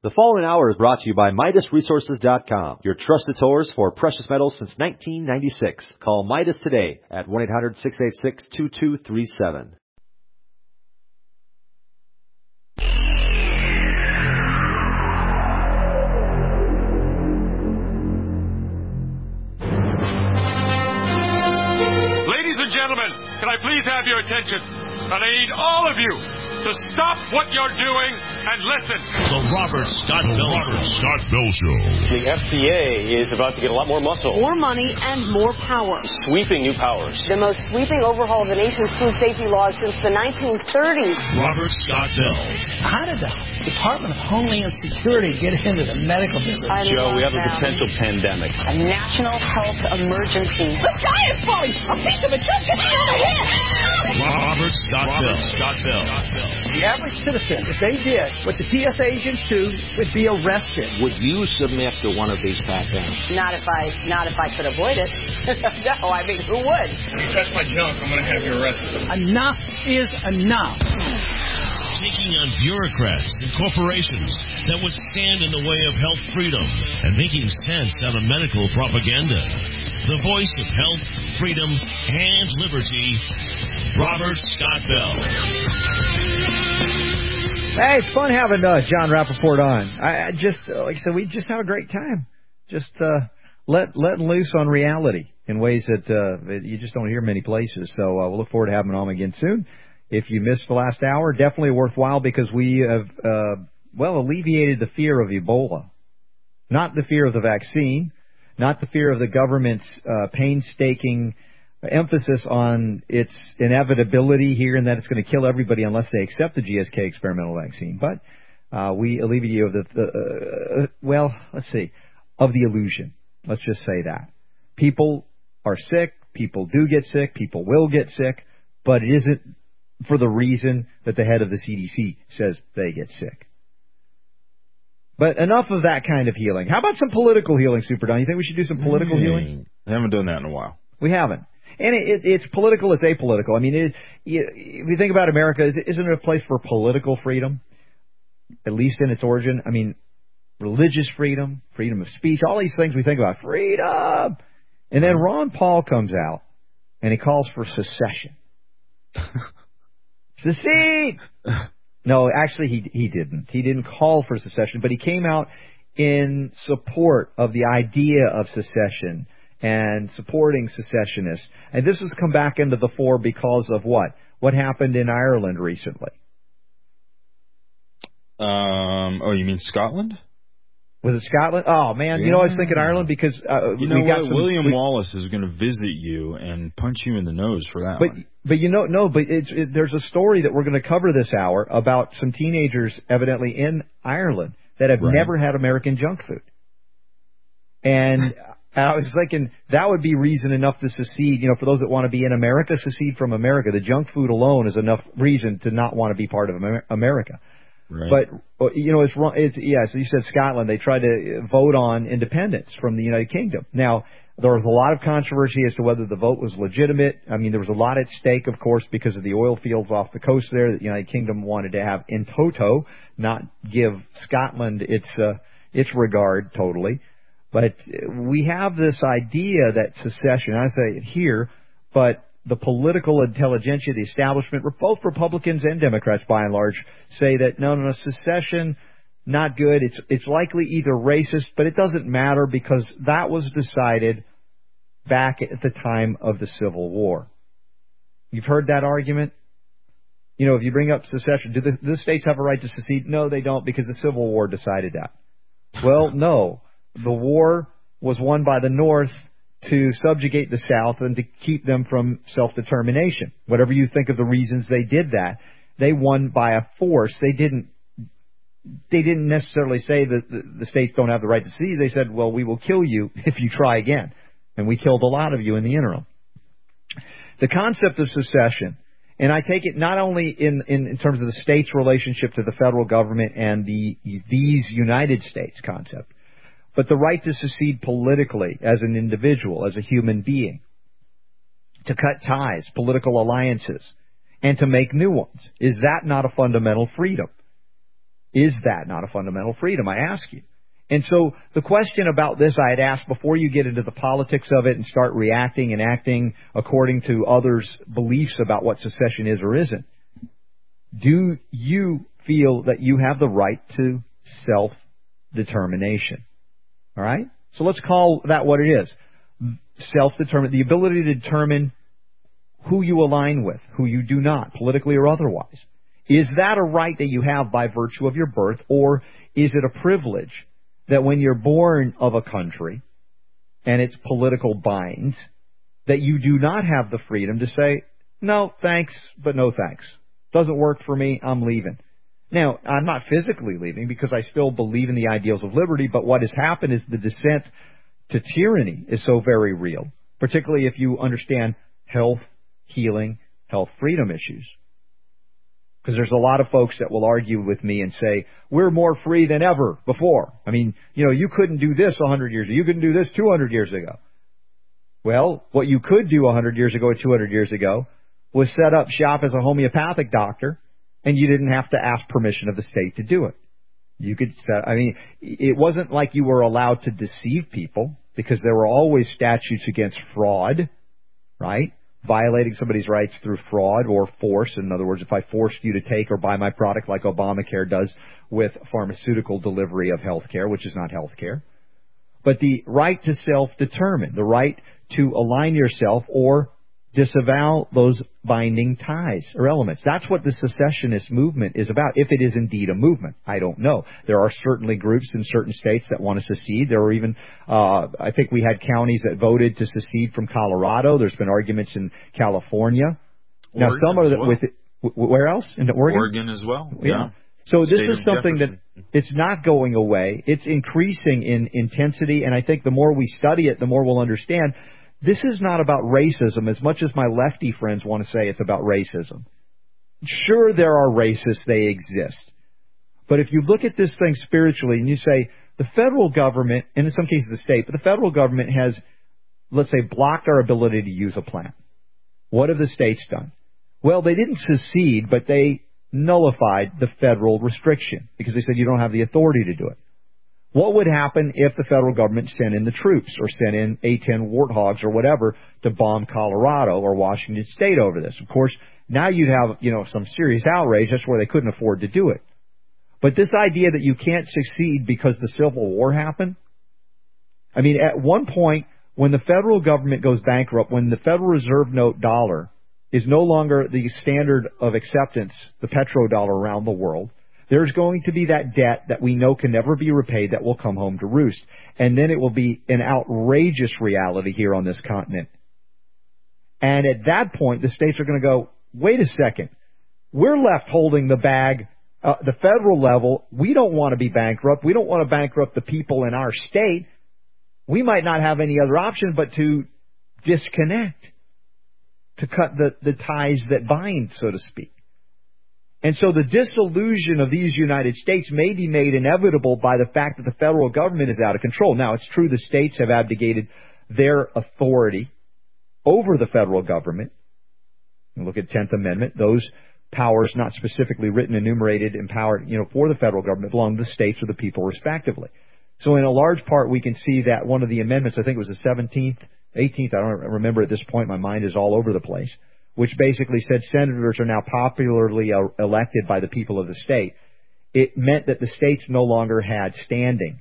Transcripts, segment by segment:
The following hour is brought to you by MidasResources.com, your trusted source for precious metals since 1996. Call Midas today at 1-800-686-2237. Ladies and gentlemen, can I please have your attention? And I need all of you to stop what you're doing and listen. The Robert Scott Bell Show. The FDA is about to get a lot more muscle. More money and more power. Sweeping new powers. The most sweeping overhaul of the nation's food safety laws since the 1930s. Robert Scott Bell. How did the Department of Homeland Security get into the medical business? Joe, we have a potential pandemic. A national health emergency. The sky is falling! A piece of it just hit me on the head! Robert Scott Bell. The average citizen, if they did what the TSA agents do, would be arrested. Would you submit to one of these pat-downs? Not if I could avoid it. No, I mean, who would? If you touch my junk, I'm going to have you arrested. Enough is enough. Taking on bureaucrats and corporations that would stand in the way of health freedom and making sense out of medical propaganda. The voice of health, freedom, and liberty, Robert Scott Bell. Hey, it's fun having John Rappaport on. I just, like I said, we just have a great time. Just letting loose on reality in ways that you just don't hear many places. So we'll look forward to having him on again soon. If you missed the last hour, definitely worthwhile because we have, alleviated the fear of Ebola. Not the fear of the vaccine, not the fear of the government's painstaking emphasis on its inevitability here and that it's going to kill everybody unless they accept the GSK experimental vaccine. But we alleviate you of of the illusion. Let's just say that. People are sick. People do get sick. People will get sick. But it isn't for the reason that the head of the CDC says they get sick. But enough of that kind of healing. How about some political healing, Super Don? You think we should do some political healing? I haven't done that in a while. We haven't. And it's political, it's apolitical. I mean, if you think about America, isn't it a place for political freedom, at least in its origin? I mean, religious freedom, freedom of speech, all these things we think about, freedom. And then Ron Paul comes out, and he calls for secession. Secede! No, actually, he didn't. He didn't call for secession, but he came out in support of the idea of secession and supporting secessionists. And this has come back into the fore because of what? What happened in Ireland recently? You mean Scotland? Was it Scotland? Oh, man. Yeah. You know, I was thinking Ireland because William Wallace is going to visit you and punch you in the nose for that one. But there's a story that we're going to cover this hour about some teenagers evidently in Ireland that have never had American junk food. And I was thinking that would be reason enough to secede, for those that want to be in America, secede from America. The junk food alone is enough reason to not want to be part of America. Right. But, it's wrong. So you said Scotland. They tried to vote on independence from the United Kingdom. Now, there was a lot of controversy as to whether the vote was legitimate. I mean, there was a lot at stake, of course, because of the oil fields off the coast there that the United Kingdom wanted to have in toto, not give Scotland its regard totally. But we have this idea that secession, I say it here, but the political intelligentsia, the establishment, both Republicans and Democrats by and large, say that no, secession, not good. It's likely either racist, but it doesn't matter because that was decided back at the time of the Civil War. You've heard that argument? If you bring up secession, do the states have a right to secede? No, they don't because the Civil War decided that. Well, no. The war was won by the North to subjugate the South and to keep them from self-determination. Whatever you think of the reasons they did that, they won by a force. They didn't necessarily say that the states don't have the right to seize. They said, well, we will kill you if you try again. And we killed a lot of you in the interim. The concept of secession, and I take it not only in terms of the state's relationship to the federal government and these United States concept, but the right to secede politically as an individual, as a human being, to cut ties, political alliances, and to make new ones. Is that not a fundamental freedom? Is that not a fundamental freedom, I ask you? And so the question about this I had asked before you get into the politics of it and start reacting and acting according to others' beliefs about what secession is or isn't. Do you feel that you have the right to self-determination? All right? So let's call that what it is. Self-determination, the ability to determine who you align with, who you do not, politically or otherwise. Is that a right that you have by virtue of your birth, or is it a privilege that when you're born of a country and its political binds, that you do not have the freedom to say, no, thanks, but no thanks. Doesn't work for me, I'm leaving. Now, I'm not physically leaving because I still believe in the ideals of liberty, but what has happened is the descent to tyranny is so very real, particularly if you understand health, healing, health freedom issues. Because there's a lot of folks that will argue with me and say, we're more free than ever before. I mean, you couldn't do this 100 years ago. You couldn't do this 200 years ago. Well, what you could do 100 years ago or 200 years ago was set up shop as a homeopathic doctor, and you didn't have to ask permission of the state to do it. You could it wasn't like you were allowed to deceive people, because there were always statutes against fraud, right? Violating somebody's rights through fraud or force. In other words, if I forced you to take or buy my product like Obamacare does with pharmaceutical delivery of health care, which is not health care. But the right to self-determine, the right to align yourself or disavow those binding ties or elements. That's what the secessionist movement is about, if it is indeed a movement. I don't know. There are certainly groups in certain states that want to secede. There were even, I think we had counties that voted to secede from Colorado. There's been arguments in California. Now, some of it, where else? In Oregon? Oregon as well. Yeah. So this is something that it's not going away. It's increasing in intensity, and I think the more we study it, the more we'll understand. This is not about racism as much as my lefty friends want to say it's about racism. Sure, there are racists. They exist. But if you look at this thing spiritually and you say the federal government, and in some cases the state, but the federal government has, let's say, blocked our ability to use a plant. What have the states done? Well, they didn't secede, but they nullified the federal restriction because they said you don't have the authority to do it. What would happen if the federal government sent in the troops or sent in A-10 warthogs or whatever to bomb Colorado or Washington State over this? Of course, now you'd have, some serious outrage. That's where they couldn't afford to do it. But this idea that you can't succeed because the Civil War happened, at one point, when the federal government goes bankrupt, when the Federal Reserve note dollar is no longer the standard of acceptance, the petrodollar around the world, there's going to be that debt that we know can never be repaid that will come home to roost. And then it will be an outrageous reality here on this continent. And at that point, the states are going to go, wait a second, we're left holding the bag, the federal level. We don't want to be bankrupt. We don't want to bankrupt the people in our state. We might not have any other option but to disconnect, to cut the ties that bind, so to speak. And so the disillusion of these United States may be made inevitable by the fact that the federal government is out of control. Now, it's true the states have abdicated their authority over the federal government. You look at 10th Amendment. Those powers not specifically written, enumerated, empowered, for the federal government belong to the states or the people respectively. So in a large part, we can see that one of the amendments, I think it was the 17th, 18th, I don't remember at this point, my mind is all over the place, which basically said senators are now popularly elected by the people of the state. It meant that the states no longer had standing,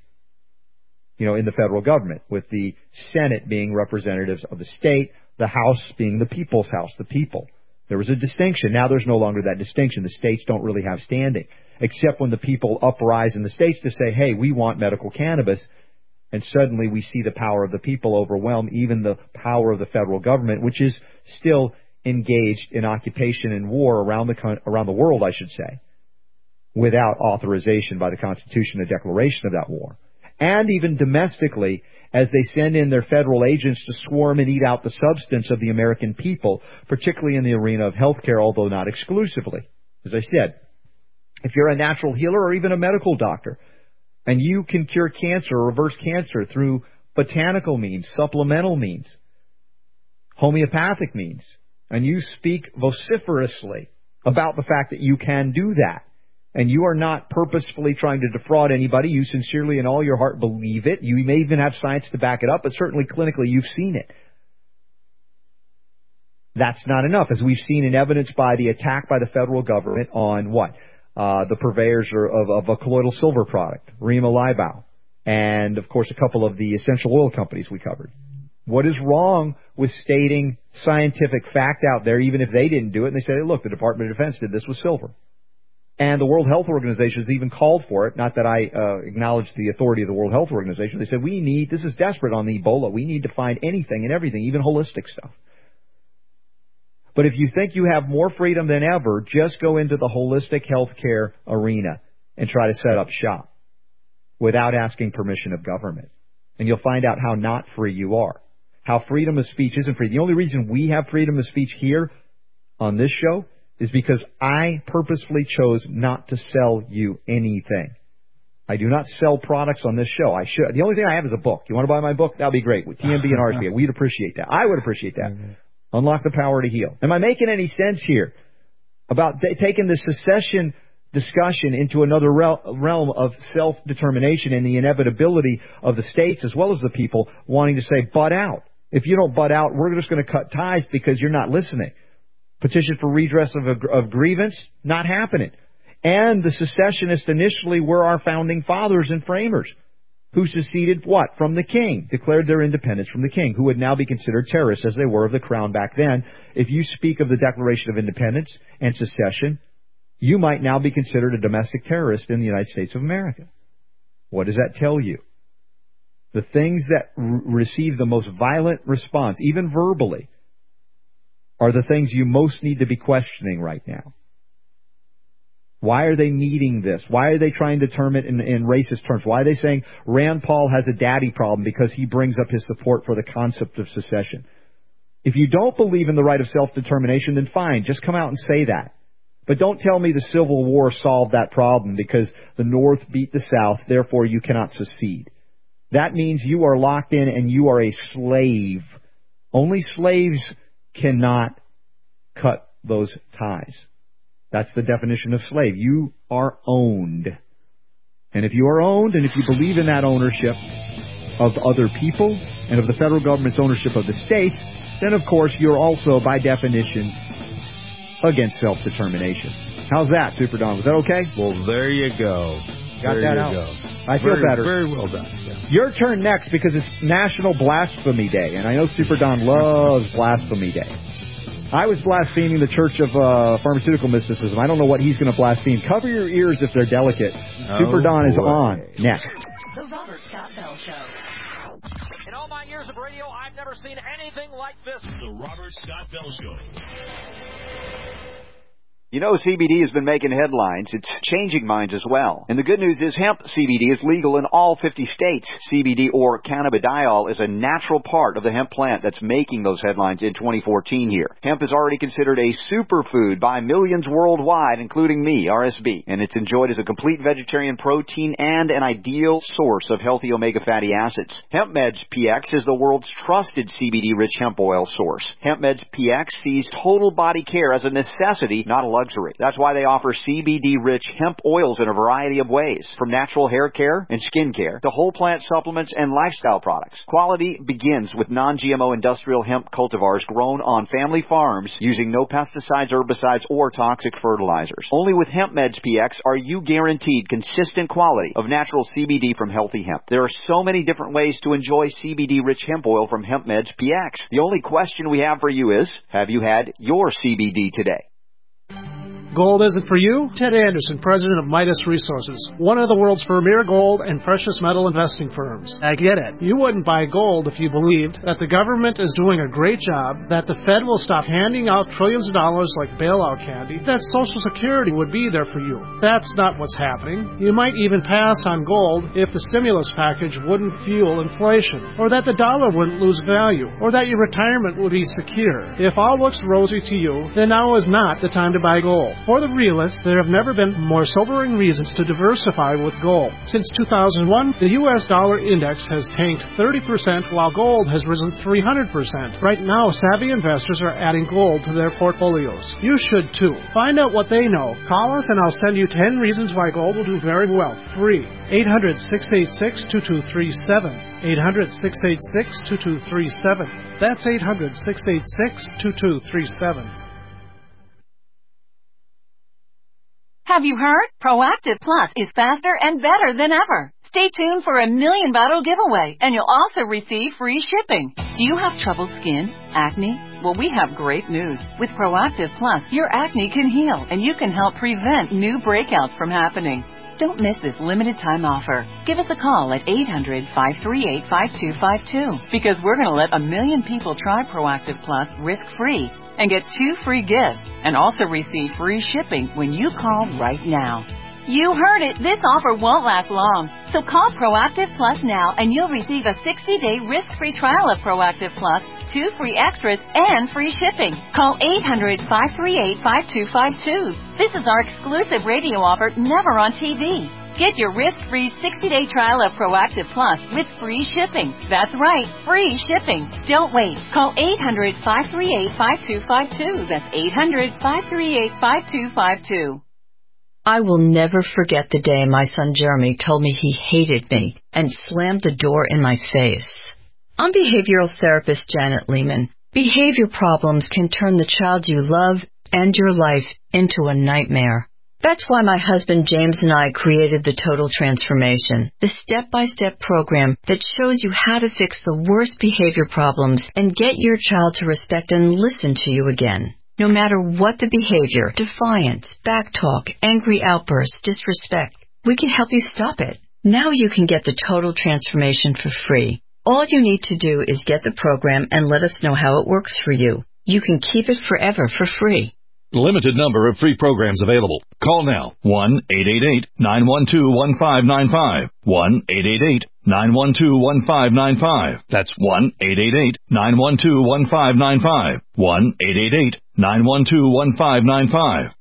in the federal government, with the Senate being representatives of the state, the House being the people's house, the people. There was a distinction. Now there's no longer that distinction. The states don't really have standing, except when the people uprise in the states to say, hey, we want medical cannabis. And suddenly we see the power of the people overwhelm even the power of the federal government, which is still engaged in occupation and war around the world, I should say, without authorization by the Constitution, a declaration of that war. And even domestically, as they send in their federal agents to swarm and eat out the substance of the American people, particularly in the arena of healthcare, although not exclusively. As I said, if you're a natural healer or even a medical doctor, and you can cure cancer or reverse cancer through botanical means, supplemental means, homeopathic means, and you speak vociferously about the fact that you can do that, and you are not purposefully trying to defraud anybody, you sincerely in all your heart believe it, you may even have science to back it up, but certainly clinically you've seen it. That's not enough, as we've seen in evidence by the attack by the federal government on what? The purveyors of a colloidal silver product, Rima Leibau, and, of course, a couple of the essential oil companies we covered. What is wrong with stating scientific fact out there, even if they didn't do it, and they say, hey, look, the Department of Defense did this with silver. And the World Health Organization has even called for it, not that I acknowledge the authority of the World Health Organization. They said, this is desperate on the Ebola. We need to find anything and everything, even holistic stuff. But if you think you have more freedom than ever, just go into the holistic healthcare arena and try to set up shop without asking permission of government. And you'll find out how not free you are, how freedom of speech isn't free. The only reason we have freedom of speech here on this show is because I purposefully chose not to sell you anything. I do not sell products on this show. I should. The only thing I have is a book. You want to buy my book? That would be great. With TMB and RSB. We'd appreciate that. I would appreciate that. Unlock the Power to Heal. Am I making any sense here about taking the secession discussion into another realm of self-determination and the inevitability of the states as well as the people wanting to say, butt out. If you don't butt out, we're just going to cut ties because you're not listening. Petition for redress of grievance, not happening. And the secessionists initially were our founding fathers and framers, who seceded what? From the king, declared their independence from the king, who would now be considered terrorists as they were of the crown back then. If you speak of the Declaration of Independence and secession, you might now be considered a domestic terrorist in the United States of America. What does that tell you? The things that receive the most violent response, even verbally, are the things you most need to be questioning right now. Why are they needing this? Why are they trying to term it in racist terms? Why are they saying Rand Paul has a daddy problem because he brings up his support for the concept of secession? If you don't believe in the right of self-determination, then fine, just come out and say that. But don't tell me the Civil War solved that problem because the North beat the South, therefore you cannot secede. That means you are locked in and you are a slave. Only slaves cannot cut those ties. That's the definition of slave. You are owned. And if you are owned, and if you believe in that ownership of other people and of the federal government's ownership of the states, then of course you're also, by definition, against self-determination. How's that, Super Don? Was that okay? Well, there you go. Got that out. I feel better. Very well done. Yeah. Your turn next because it's National Blasphemy Day, and I know Super Don loves Blasphemy Day. I was blaspheming the Church of Pharmaceutical Mysticism. I don't know what he's going to blaspheme. Cover your ears if they're delicate. Super Don is on next. The Robert Scott Bell Show. In all my years of radio, I've never seen anything like this. The Robert Scott Bell Show. You know, CBD has been making headlines. It's changing minds as well. And the good news is hemp CBD is legal in all 50 states. CBD, or cannabidiol, is a natural part of the hemp plant that's making those headlines in 2014 here. Hemp is already considered a superfood by millions worldwide, including me, RSB. And it's enjoyed as a complete vegetarian protein and an ideal source of healthy omega fatty acids. HempMeds PX is the world's trusted CBD-rich hemp oil source. HempMeds PX sees total body care as a necessity, not a luxury. That's why they offer CBD-rich hemp oils in a variety of ways, from natural hair care and skin care to whole plant supplements and lifestyle products. Quality begins with non-GMO industrial hemp cultivars grown on family farms using no pesticides, herbicides, or toxic fertilizers. Only with HempMeds PX are you guaranteed consistent quality of natural CBD from healthy hemp. There are so many different ways to enjoy CBD-rich hemp oil from HempMeds PX. The only question we have for you is, have you had your CBD today? Gold isn't for you? Ted Anderson, president of Midas Resources, one of the world's premier gold and precious metal investing firms. I get it. You wouldn't buy gold if you believed that the government is doing a great job, that the Fed will stop handing out trillions of dollars like bailout candy, that Social Security would be there for you. That's not what's happening. You might even pass on gold if the stimulus package wouldn't fuel inflation, or that the dollar wouldn't lose value, or that your retirement would be secure. If all looks rosy to you, then now is not the time to buy gold. For the realist, there have never been more sobering reasons to diversify with gold. Since 2001, the U.S. dollar index has tanked 30%, while gold has risen 300%. Right now, savvy investors are adding gold to their portfolios. You should too. Find out what they know. Call us and I'll send you 10 reasons why gold will do very well, free. 800-686-2237. 800-686-2237. That's 800-686-2237. Have you heard? Proactive Plus is faster and better than ever. Stay tuned for a $1 million bottle giveaway, and you'll also receive free shipping. Do you have troubled skin? Acne? Well, we have great news. With Proactive Plus, your acne can heal, and you can help prevent new breakouts from happening. Don't miss this limited time offer. Give us a call at 800-538-5252 because we're going to let 1 million people try Proactive Plus risk-free and get 2 free gifts and also receive free shipping when you call right now. You heard it. This offer won't last long. So call Proactive Plus now and you'll receive a 60-day risk-free trial of Proactive Plus, 2 free extras, and free shipping. Call 800-538-5252. This is our exclusive radio offer, never on TV. Get your risk-free 60-day trial of Proactive Plus with free shipping. That's right, free shipping. Don't wait. Call 800-538-5252. That's 800-538-5252. I will never forget the day my son Jeremy told me he hated me and slammed the door in my face. I'm behavioral therapist Janet Lehman. Behavior problems can turn the child you love and your life into a nightmare. That's why my husband James and I created the Total Transformation, the step-by-step program that shows you how to fix the worst behavior problems and get your child to respect and listen to you again. No matter what the behavior, defiance, backtalk, angry outbursts, disrespect, we can help you stop it. Now you can get the Total Transformation for free. All you need to do is get the program and let us know how it works for you. You can keep it forever for free. Limited number of free programs available. Call now. 1-888-912-1595. 1-888-912-1595. That's 1-888-912-1595. 1-888-912-1595.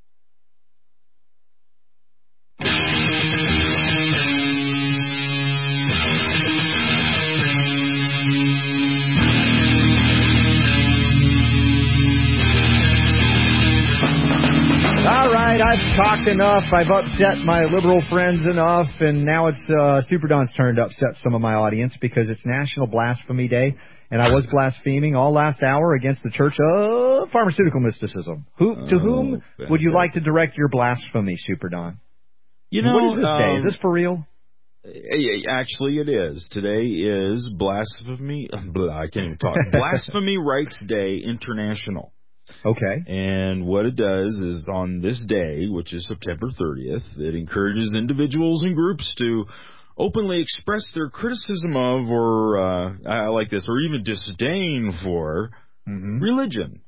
All right, I've talked enough. I've upset my liberal friends enough, and now it's Super Don's turn to upset some of my audience because it's National Blasphemy Day, and I was blaspheming all last hour against the Church of Pharmaceutical Mysticism. To whom would you like to direct your blasphemy, Super Don? You know, what is this day? Is this for real? Actually, it is. Today is Blasphemy. I can't even talk. Blasphemy Rights Day International. Okay. And what it does is on this day, which is September 30th, it encourages individuals and groups to openly express their criticism of, or I like this, or even disdain for religion.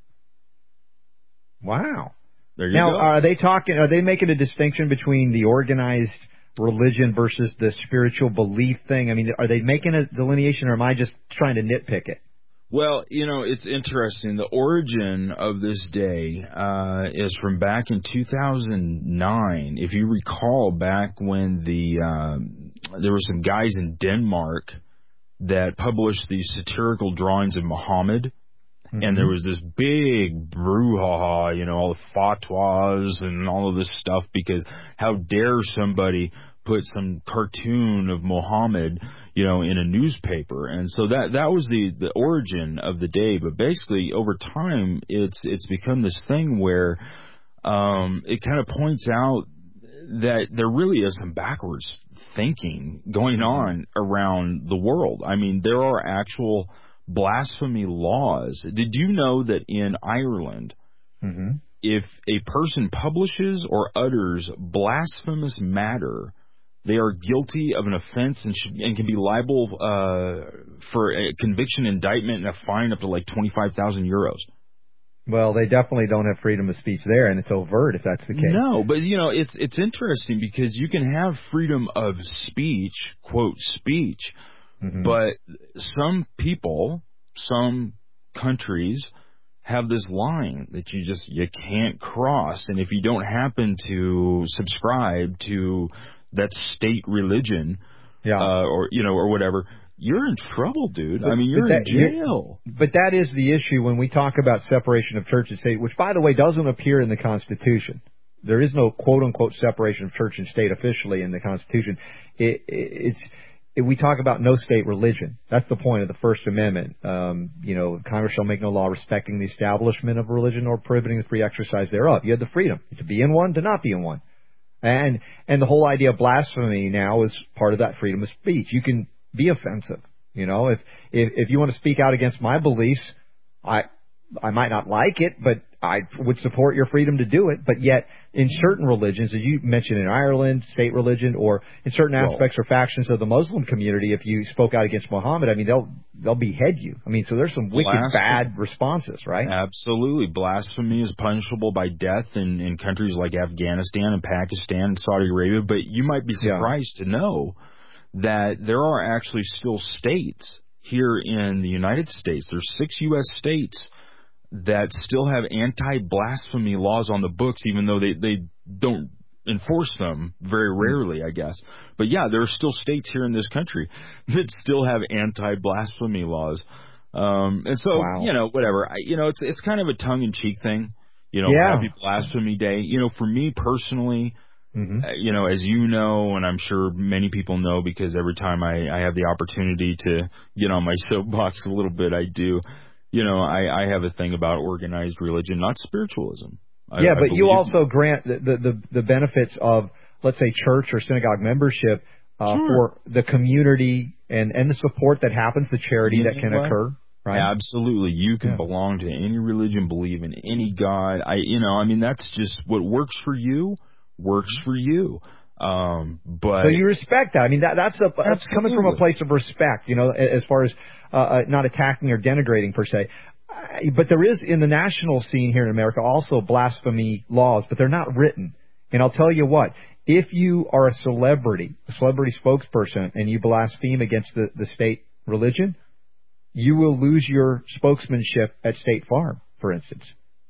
Wow. There you go. Now, are they making a distinction between the organized religion versus the spiritual belief thing? I mean, are they making a delineation, or am I just trying to nitpick it? Well, you know, it's interesting. The origin of this day is from back in 2009. If you recall, back when there were some guys in Denmark that published these satirical drawings of Muhammad, and there was this big brouhaha, you know, all the fatwas and all of this stuff, because how dare somebody put some cartoon of Muhammad, you know, in a newspaper. And so that was the origin of the day. But basically, over time, it's become this thing where it kind of points out that there really is some backwards thinking going on around the world. I mean, there are actual blasphemy laws. Did you know that in Ireland, if a person publishes or utters blasphemous matter, they are guilty of an offense and can be liable for a conviction, indictment, and a fine up to like 25,000 euros. Well, they definitely don't have freedom of speech there, and it's overt if that's the case. No, but you know, it's interesting because you can have freedom of speech, quote, speech, but some people, some countries have this line that you can't cross, and if you don't happen to subscribe to that state religion, or whatever, you're in trouble, dude. I mean, you're in jail. But that is the issue when we talk about separation of church and state, which, by the way, doesn't appear in the Constitution. There is no quote-unquote separation of church and state officially in the Constitution. We talk about no state religion. That's the point of the First Amendment. Congress shall make no law respecting the establishment of religion or prohibiting the free exercise thereof. You have the freedom to be in one, to not be in one. And the whole idea of blasphemy now is part of that freedom of speech. You can be offensive. If you want to speak out against my beliefs, I might not like it, but I would support your freedom to do it. But yet, in certain religions, as you mentioned in Ireland, state religion, or in certain aspects or factions of the Muslim community, if you spoke out against Muhammad, I mean, they'll behead you. I mean, so there's some wicked, bad responses, right? Absolutely. Blasphemy is punishable by death in countries like Afghanistan and Pakistan and Saudi Arabia. But you might be surprised to know that there are actually still states here in the United States. There's 6 U.S. states that still have anti-blasphemy laws on the books, even though they don't enforce them very rarely, I guess. But yeah, there are still states here in this country that still have anti-blasphemy laws. And so, whatever. It's kind of a tongue-in-cheek thing. Happy Blasphemy Day. For me personally, as you know, and I'm sure many people know because every time I have the opportunity to get on my soapbox a little bit, I do. I have a thing about organized religion, not spiritualism. But you also grant the benefits of, let's say, church or synagogue membership for the community and the support that happens, the charity that can occur. Right? Absolutely. You can belong to any religion, believe in any God. That's just what works for you, works for you. But so you respect that. I mean, that's coming from a place of respect, as far as not attacking or denigrating per se. But there is in the national scene here in America also blasphemy laws, but they're not written. And I'll tell you what, if you are a celebrity spokesperson, and you blaspheme against the state religion, you will lose your spokesmanship at State Farm, for instance.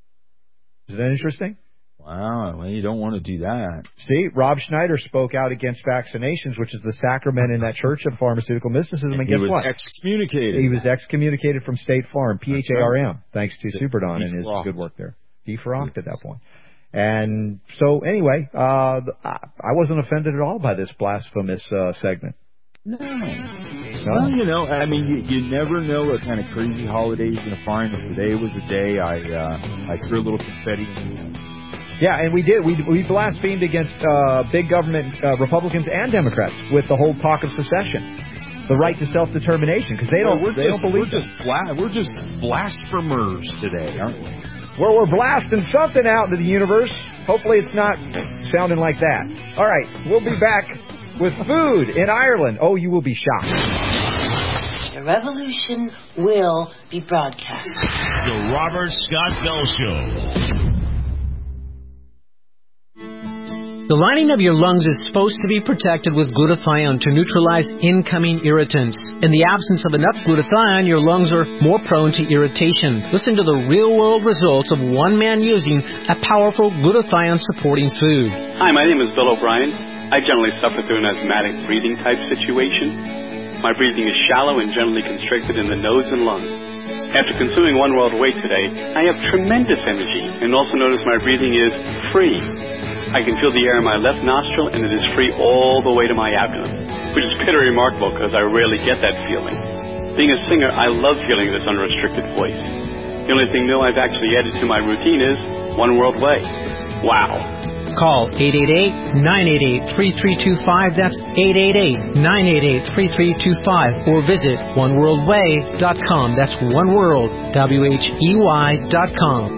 Is that interesting? Wow, well, you don't want to do that. See, Rob Schneider spoke out against vaccinations, which is the sacrament in that church of pharmaceutical mysticism. And guess what? He was excommunicated. He was excommunicated from State Farm, PHARM, thanks to Superdon and his good work there. He frocked at that point. And so, anyway, I wasn't offended at all by this blasphemous segment. No. Well, you never know what kind of crazy holiday you're going to find. And today was a day I threw a little confetti. Yeah, and we did. We blasphemed against big government Republicans and Democrats with the whole talk of secession, the right to self-determination, because they don't believe it. We're just blasphemers today, aren't we? Well, we're blasting something out into the universe. Hopefully it's not sounding like that. All right, we'll be back with food in Ireland. Oh, you will be shocked. The revolution will be broadcast. The Robert Scott Bell Show. The lining of your lungs is supposed to be protected with glutathione to neutralize incoming irritants. In the absence of enough glutathione, your lungs are more prone to irritation. Listen to the real-world results of one man using a powerful glutathione-supporting food. Hi, my name is Bill O'Brien. I generally suffer through an asthmatic breathing type situation. My breathing is shallow and generally constricted in the nose and lungs. After consuming One World Whey today, I have tremendous energy and also notice my breathing is free. I can feel the air in my left nostril, and it is free all the way to my abdomen, which is pretty remarkable because I rarely get that feeling. Being a singer, I love feeling this unrestricted voice. The only thing new I've actually added to my routine is One World Whey. Wow. Call 888-988-3325. That's 888-988-3325. Or visit oneworldwhey.com. That's oneworld, WHEY.com.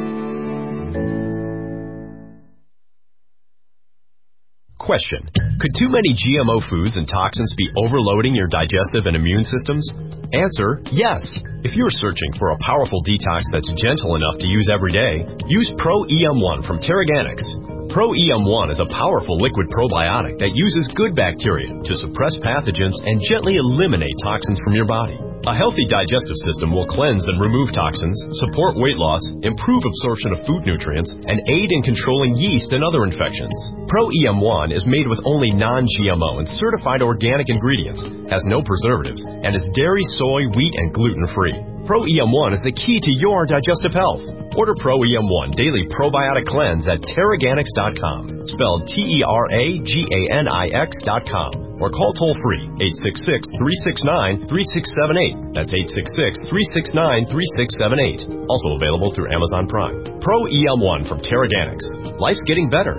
Question. Could too many GMO foods and toxins be overloading your digestive and immune systems? Answer, yes. If you're searching for a powerful detox that's gentle enough to use every day, use Pro EM1 from Terraganics. Pro EM1 is a powerful liquid probiotic that uses good bacteria to suppress pathogens and gently eliminate toxins from your body. A healthy digestive system will cleanse and remove toxins, support weight loss, improve absorption of food nutrients, and aid in controlling yeast and other infections. Pro EM1 is made with only non-GMO and certified organic ingredients, has no preservatives, and is dairy, soy, wheat, and gluten-free. Pro EM1 is the key to your digestive health. Order Pro EM1 Daily Probiotic Cleanse at Terraganix.com, spelled TERAGANIX.com, or call toll-free 866-369-3678. That's 866-369-3678. Also available through Amazon Prime. Pro EM1 from Terraganix. Life's getting better.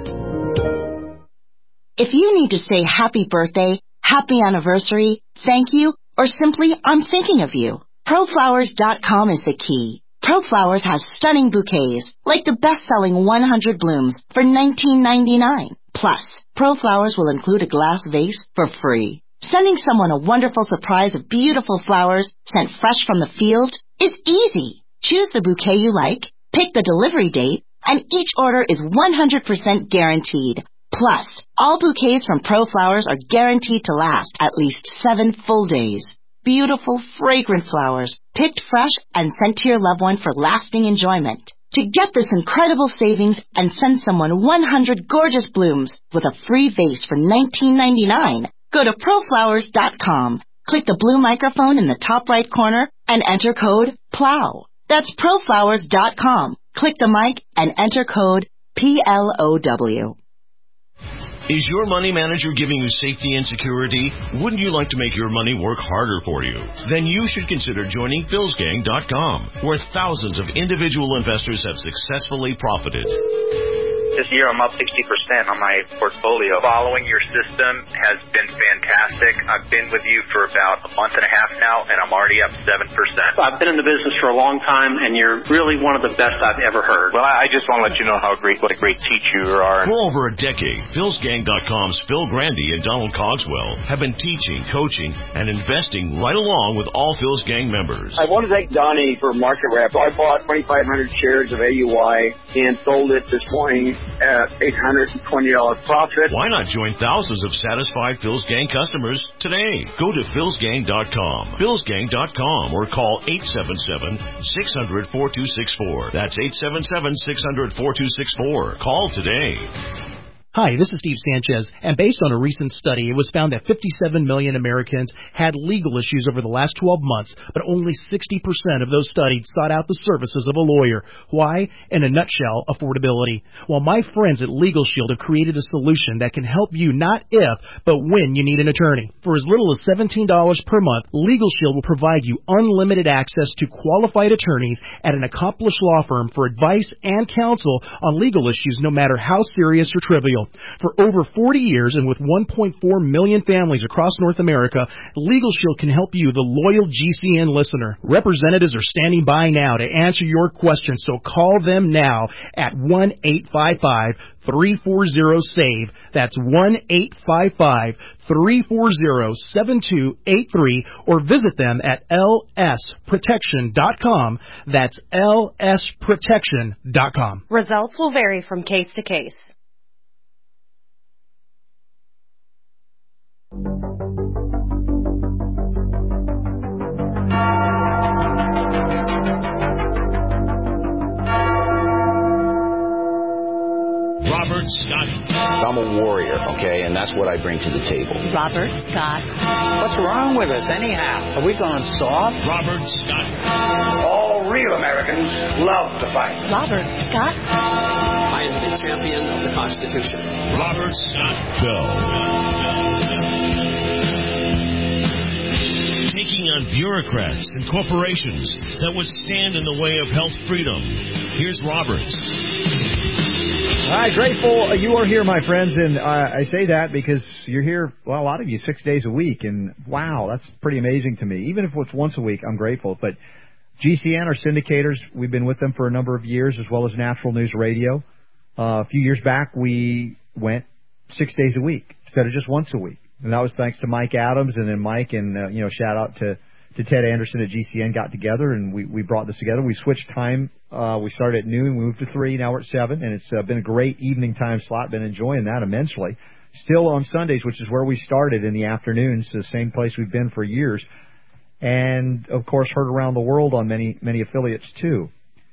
If you need to say happy birthday, happy anniversary, thank you, or simply I'm thinking of you, ProFlowers.com is the key. ProFlowers has stunning bouquets, like the best-selling 100 blooms for $19.99. Plus, ProFlowers will include a glass vase for free. Sending someone a wonderful surprise of beautiful flowers sent fresh from the field is easy. Choose the bouquet you like, pick the delivery date, and each order is 100% guaranteed. Plus, all bouquets from ProFlowers are guaranteed to last at least 7 full days. Beautiful, fragrant flowers, picked fresh and sent to your loved one for lasting enjoyment. To get this incredible savings and send someone 100 gorgeous blooms with a free vase for $19.99, go to ProFlowers.com. Click the blue microphone in the top right corner and enter code PLOW. That's ProFlowers.com. Click the mic and enter code PLOW. Is your money manager giving you safety and security? Wouldn't you like to make your money work harder for you? Then you should consider joining PhilsGang.com, where thousands of individual investors have successfully profited. This year I'm up 60% on my portfolio. Following your system has been fantastic. I've been with you for about a month and a half now, and I'm already up 7%. I've been in the business for a long time, and you're really one of the best I've ever heard. Well, I just want to let you know what a great teacher you are. For over a decade, PhilsGang.com's Phil Grandy and Donald Cogswell have been teaching, coaching, and investing right along with all Phil's Gang members. I want to thank Donnie for market rep. I bought 2,500 shares of AUI and sold it this morning at $820 profit. Why not join thousands of satisfied Phil's Gang customers today? Go to philsgang.com, philsgang.com, or call 877-600-4264. That's 877-600-4264. Call today. Hi, this is Steve Sanchez, and based on a recent study, it was found that 57 million Americans had legal issues over the last 12 months, but only 60% of those studied sought out the services of a lawyer. Why? In a nutshell, affordability. Well, my friends at Legal Shield have created a solution that can help you not if, but when you need an attorney. For as little as $17 per month, Legal Shield will provide you unlimited access to qualified attorneys at an accomplished law firm for advice and counsel on legal issues, no matter how serious or trivial. For over 40 years and with 1.4 million families across North America, Legal Shield can help you, the loyal GCN listener. Representatives are standing by now to answer your questions, so call them now at 1-855-340-SAVE. That's 1-855-340-7283, or visit them at lsprotection.com. That's lsprotection.com. Results will vary from case to case. Robert Scott. I'm a warrior, okay, and that's what I bring to the table. Robert Scott. What's wrong with us, anyhow? Are we going soft? Robert Scott. All real Americans love to fight. Robert Scott. I am the champion of the Constitution. Robert Scott Bell. Taking on bureaucrats and corporations that would stand in the way of health freedom. Here's Robert. Hi, grateful you are here, my friends, and I say that because you're here, well, a lot of you, 6 days a week, and wow, that's pretty amazing to me. Even if it's once a week, I'm grateful. But GCN, our syndicators, we've been with them for a number of years, as well as Natural News Radio. A few years back, we went 6 days a week instead of just once a week. And that was thanks to Mike Adams, and then Mike, and shout out to to Ted Anderson at GCN got together, and we brought this together. We switched time. We started at noon. We moved to 3. Now we're at 7, and it's been a great evening time slot. Been enjoying that immensely. Still on Sundays, which is where we started in the afternoons, the same place we've been for years. And, of course, heard around the world on many affiliates, too.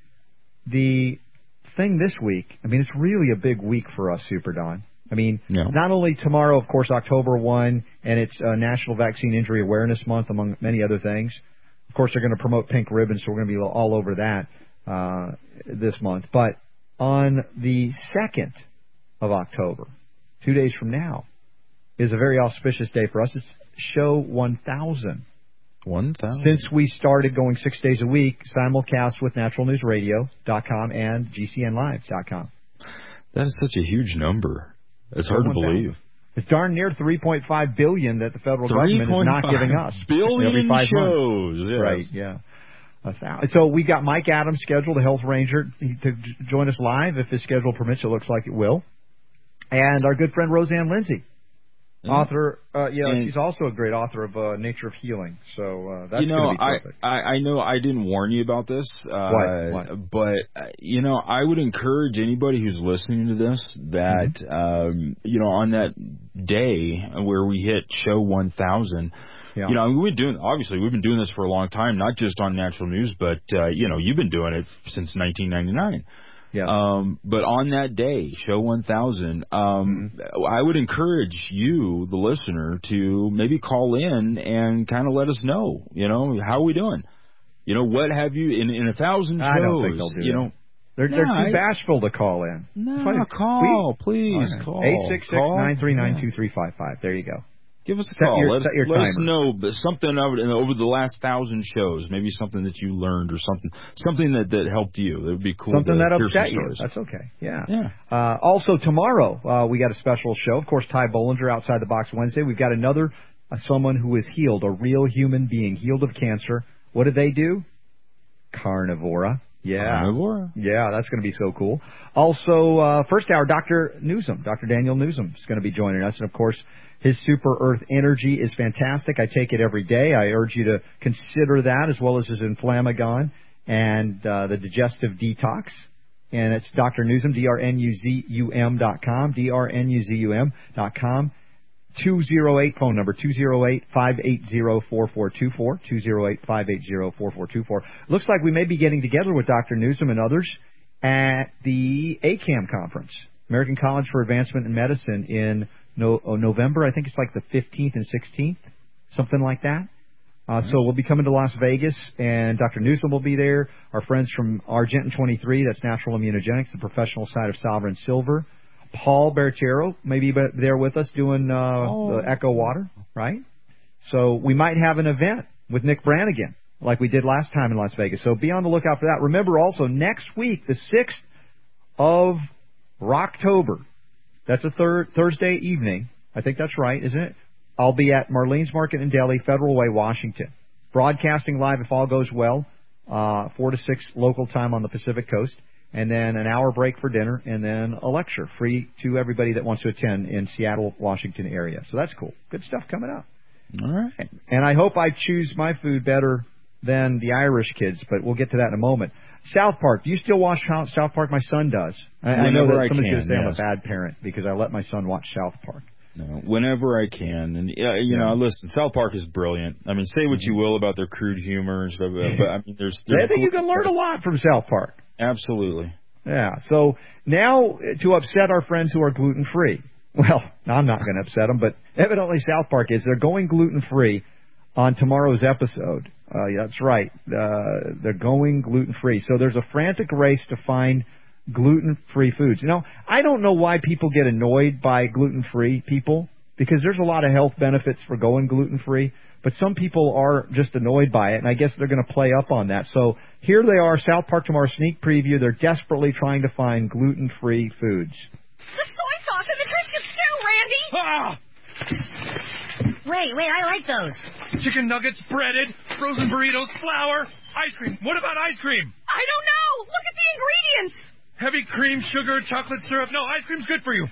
The thing this week, I mean, it's really a big week for us, Super Don. I mean, not only tomorrow, of course, October 1, and it's National Vaccine Injury Awareness Month, among many other things. Of course, they're going to promote pink ribbons, so we're going to be all over that this month. But on the 2nd of October, 2 days from now, is a very auspicious day for us. It's Show 1000. 1000. Since we started going 6 days a week, simulcast with naturalnewsradio.com and GCNlive.com. That is such a huge number. It's hard to believe. It's darn near $3.5 billion that the federal government is not giving us. Billion every 5 shows. months. Yes. Right, yeah. So we got Mike Adams scheduled, the health ranger, to join us live if his schedule permits. It looks like it will. And our good friend Roseanne Lindsay, author. She's also a great author of Nature of Healing. So that's going to be perfect. I know I didn't warn you about this. What? But, I would encourage anybody who's listening to this that, on that day where we hit Show 1000, we've been doing this for a long time, not just on Natural News, but, you've been doing it since 1999. Yeah. But on that day, Show 1000, I would encourage you, the listener, to maybe call in and kind of let us know, how are we doing? What have you, in 1,000 shows, I don't think they'll do that. They're too bashful to call in. No, please call. 866-939-2355. There you go. Give us a call. Let us know something over the last 1,000 shows, maybe something that you learned or something that helped you. It would be cool. Something that upset you. That's okay. Yeah. Also tomorrow we got a special show. Of course, Ty Bollinger, Outside the Box Wednesday. We've got another someone who is healed, a real human being healed of cancer. What did they do? Carnivora. Yeah. Carnivora. Yeah, that's going to be so cool. Also, first hour, Dr. Daniel Newsom is going to be joining us. And, of course, his Super Earth Energy is fantastic. I take it every day. I urge you to consider that, as well as his Inflamagon and the Digestive Detox. And it's Dr. Newsom, drnuzum.com, drnuzum.com. 208 phone number 208-580-4424, 208-580-4424. Looks like we may be getting together with Dr. Newsom and others at the ACAM conference, American College for Advancement in Medicine, in November. I think it's like the 15th and 16th, something like that. So we'll be coming to Las Vegas, and Dr. Newsom will be there. Our friends from Argentin 23, that's Natural Immunogenics, the professional side of Sovereign Silver. Paul Berchero may be there with us doing the Echo Water, right? So we might have an event with Nick Brannigan like we did last time in Las Vegas. So be on the lookout for that. Remember also, next week, the 6th of October, that's a Thursday evening. I think that's right, isn't it? I'll be at Marlene's Market in Delhi, Federal Way, Washington. Broadcasting live if all goes well, 4 to 6 local time on the Pacific Coast. And then an hour break for dinner, and then a lecture free to everybody that wants to attend in Seattle, Washington area. So that's cool. Good stuff coming up. All right. And I hope I choose my food better than the Irish kids, but we'll get to that in a moment. South Park. Do you still watch South Park? My son does. I know that somebody's going to say I'm a bad parent because I let my son watch South Park. No, whenever I can. And, listen, South Park is brilliant. I mean, say what you will about their crude humor and stuff, but I mean, I think you can learn a lot from South Park. Absolutely. Yeah. So now to upset our friends who are gluten-free. Well, I'm not going to upset them, but evidently South Park is. They're going gluten-free on tomorrow's episode. That's right. They're going gluten-free. So there's a frantic race to find gluten-free foods. I don't know why people get annoyed by gluten-free people, because there's a lot of health benefits for going gluten-free, but some people are just annoyed by it, and I guess they're going to play up on that. So here they are, South Park tomorrow sneak preview. They're desperately trying to find gluten-free foods. The soy sauce and the Triscuit stew, Randy! Wait, I like those. Chicken nuggets, breaded, frozen burritos, flour, ice cream. What about ice cream? I don't know. Look at the ingredients. Heavy cream, sugar, chocolate syrup. No, ice cream's good for you.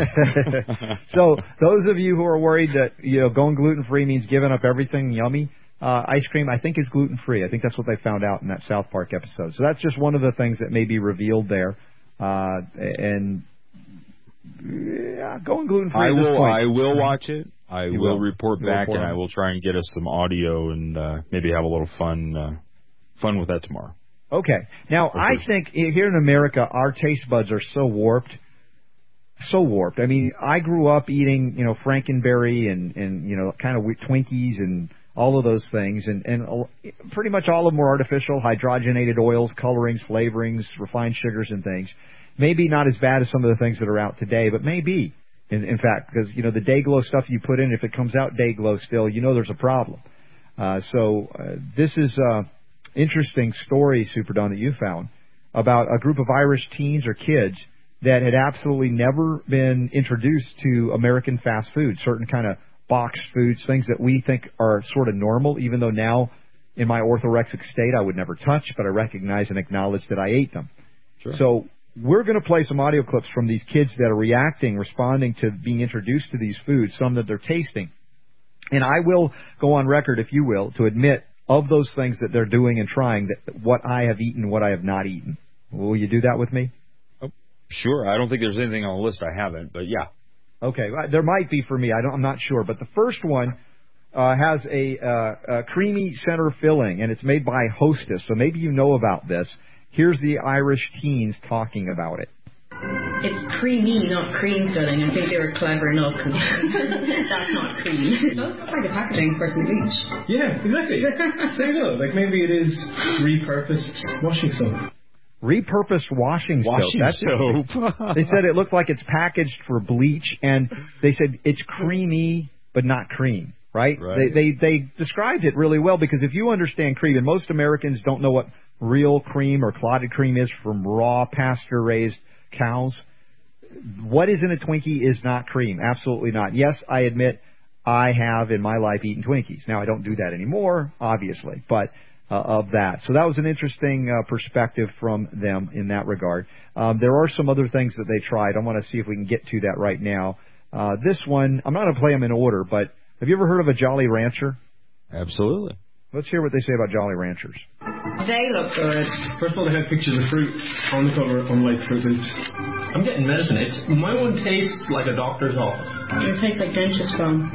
So those of you who are worried that going gluten-free means giving up everything yummy, ice cream, I think, is gluten-free. I think that's what they found out in that South Park episode. So that's just one of the things that may be revealed there. And going gluten-free at this point. I will watch it. I will report back, and I will try and get us some audio and maybe have a little fun with that tomorrow. Okay. Now, I think here in America, our taste buds are so warped. So warped. I mean, I grew up eating, Frankenberry and kind of Twinkies and all of those things, and pretty much all of them were artificial, hydrogenated oils, colorings, flavorings, refined sugars and things. Maybe not as bad as some of the things that are out today, but maybe, in fact, because, the Day-Glo stuff you put in, if it comes out Day-Glo still, there's a problem. This is interesting story, Super Don, that you found about a group of Irish teens or kids that had absolutely never been introduced to American fast food, certain kind of boxed foods, things that we think are sort of normal, even though now in my orthorexic state I would never touch, but I recognize and acknowledge that I ate them. Sure. So we're going to play some audio clips from these kids that are responding to being introduced to these foods, some that they're tasting. And I will go on record, if you will, to admit of those things that they're doing and trying, that what I have eaten, what I have not eaten. Will you do that with me? Sure. I don't think there's anything on the list I haven't, but yeah. Okay. There might be for me. I'm not sure. But the first one has a creamy center filling, and it's made by Hostess. So maybe you know about this. Here's the Irish teens talking about it. It's creamy, not cream filling. I think they were clever enough because that's not cream. It does look like the packaging for some bleach. Yeah, exactly. Say no. Like maybe it is repurposed washing soap. Repurposed washing soap. They said it looks like it's packaged for bleach, and they said it's creamy but not cream, right? They described it really well, because if you understand cream, and most Americans don't know what real cream or clotted cream is from raw pasture-raised cows, what is in a Twinkie is not cream. Absolutely not. Yes, I admit I have in my life eaten Twinkies. Now, I don't do that anymore, obviously, but of that. So that was an interesting perspective from them in that regard. There are some other things that they tried. I want to see if we can get to that right now. This one, I'm not going to play them in order, but have you ever heard of a Jolly Rancher? Absolutely. Let's hear what they say about Jolly Ranchers. They look good. First of all, they have pictures of fruit on the cover, unlike Fruit Loops. I'm getting medicine. My one tastes like a doctor's office. It tastes like dentist foam.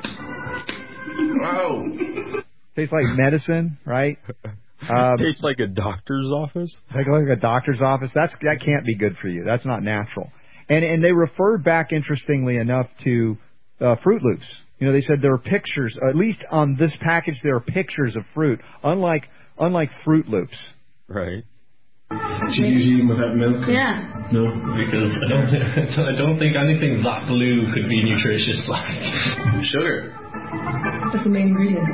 Wow. Tastes like medicine, right? Tastes like a doctor's office? Like a doctor's office? That can't be good for you. That's not natural. And they referred back, interestingly enough, to Fruit Loops. They said there are pictures, at least on this package, there are pictures of fruit, unlike Fruit Loops. Right. Should you use them without milk? Yeah. No, because I don't think anything that blue could be nutritious like sugar. That's the main ingredient.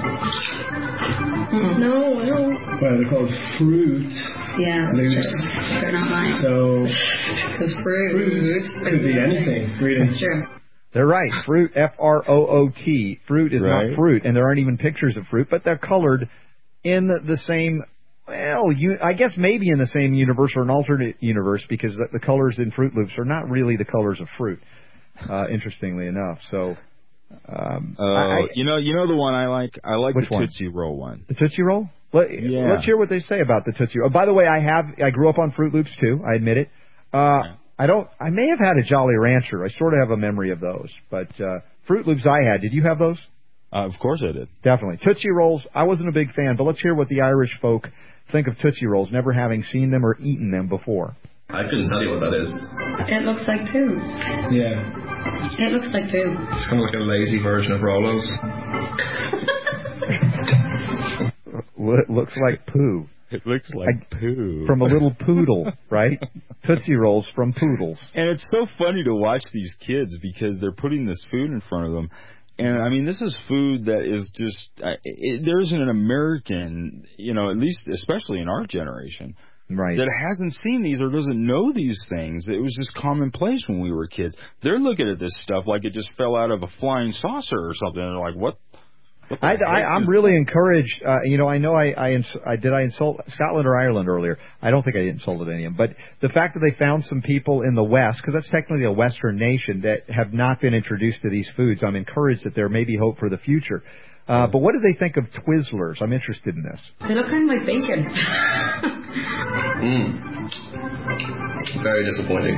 No, I don't. Well, they're called fruit. Yeah, loops. They're not mine. So, because fruit could be anything, really. That's true. They're right. Fruit, F-R-O-O-T. Fruit is not fruit, and there aren't even pictures of fruit, but they're colored in the same, I guess maybe in the same universe or an alternate universe, because the colors in Fruit Loops are not really the colors of fruit, interestingly enough. So, you know the one I like? I like the Tootsie Roll one. The Tootsie Roll? Let's hear what they say about the Tootsie Roll. By the way, I grew up on Fruit Loops too, I admit it. I may have had a Jolly Rancher. I sort of have a memory of those. But Fruit Loops I had. Did you have those? Of course I did. Definitely. Tootsie Rolls, I wasn't a big fan, but let's hear what the Irish folk think of Tootsie Rolls, never having seen them or eaten them before. I couldn't tell you what that is. It looks like poo. Yeah. It looks like poo. It's kind of like a lazy version of Rolos. It looks like poo. It looks like poo. From a little poodle, right? Tootsie Rolls from poodles. And it's so funny to watch these kids because they're putting this food in front of them. And, I mean, this is food that is just, there isn't an American, at least, especially in our generation, right, that hasn't seen these or doesn't know these things. It was just commonplace when we were kids. They're looking at this stuff like it just fell out of a flying saucer or something. And they're like, what? I'm really encouraged. I know did I insult Scotland or Ireland earlier? I don't think I insulted any of them. But the fact that they found some people in the West, because that's technically a Western nation, that have not been introduced to these foods, I'm encouraged that there may be hope for the future. But what do they think of Twizzlers? I'm interested in this. They look kind of like bacon. Very disappointing.